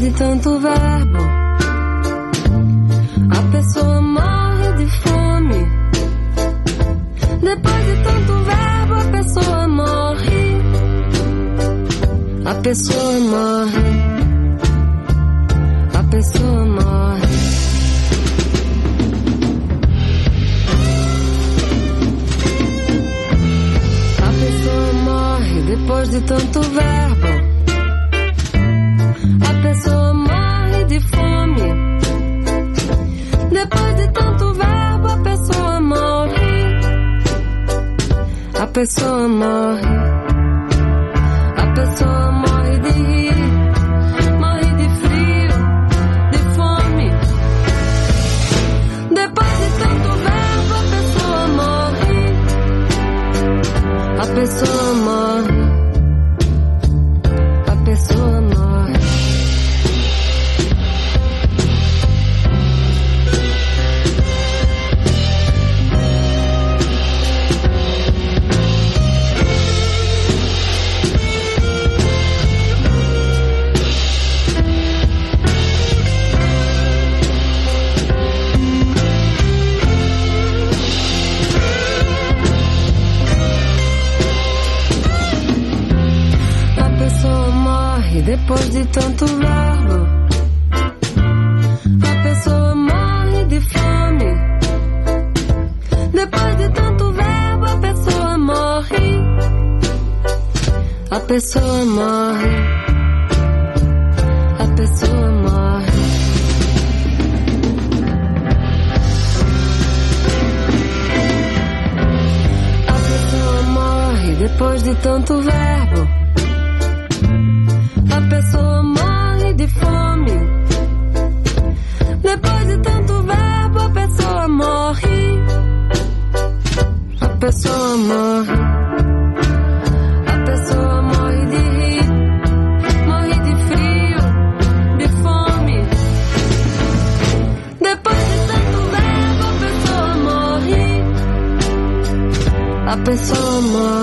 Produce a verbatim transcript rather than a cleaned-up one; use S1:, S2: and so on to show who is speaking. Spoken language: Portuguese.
S1: de tanto verbo, a pessoa morre de fome. Depois de tanto verbo, a pessoa morre. A pessoa morre. A pessoa morre. A pessoa morre depois de tanto verbo. A pessoa morre de fome. Depois de tanto verbo, a pessoa morre. A pessoa morre. A pessoa morre de rir, morre de frio, de fome. Depois de tanto verbo, a pessoa morre. A pessoa morre. A pessoa morre. Depois de tanto verbo, a pessoa morre de fome. Depois de tanto verbo, a pessoa morre. A pessoa morre. A pessoa morre. A pessoa morre depois de tanto verbo. A pessoa morre de fome. Depois de tanto verbo, a pessoa morre. A pessoa morre. A pessoa morre de rir, morre de frio, de fome. Depois de tanto verbo, a pessoa morre. A pessoa morre.